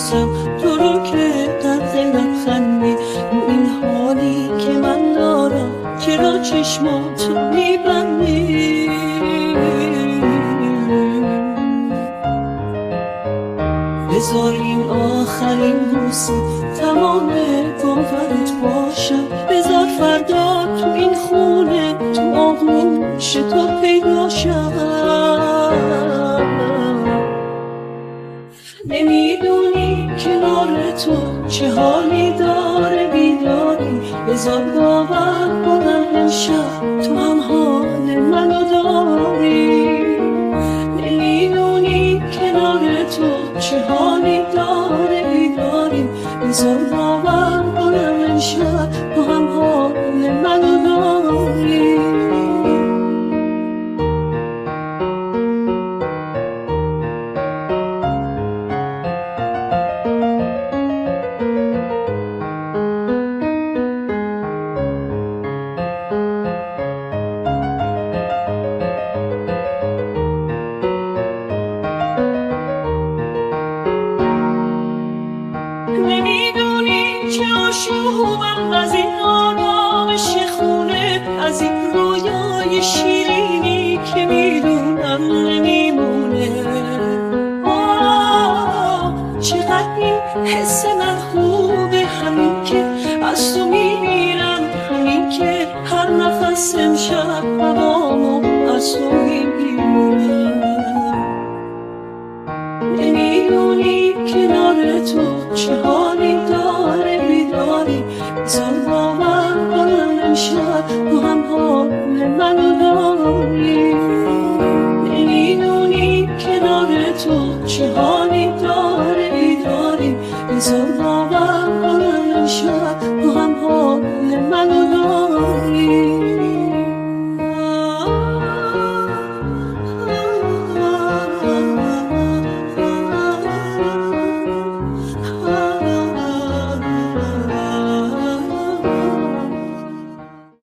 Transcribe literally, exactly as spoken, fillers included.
میبوسم تو رو که قد لبخندی رو این حالی که من دارم چرا چشماتو میبندی بذار این آخرین بوسه تمام باورت باشم بذار فردا تو این خونه تو آغوش تو پیدا شم نمیدونی کنار تو چه حالی داره بیداری بذار باور کنم امشب تو هم حال منو داری نمیدونی کنار تو چه حالی داره بیداری بذار باور کنم امشب تو هم حال منو داری نمیدونی چه آشوبم از این آرامش خونه از این رویای شیرینی که میدونم نمیمونه آه چقدر این حس من خوبه همین که از تو میمیرم همین که هر نفس امشب هوامو از تو میگیرم نمیدونی کنار تو چه حالی داره بیداری بذار باور کنم امشب تو هم حال منو داری نمیدونی کنار تو چه حالی داره بیداری بذار باور کنم امشب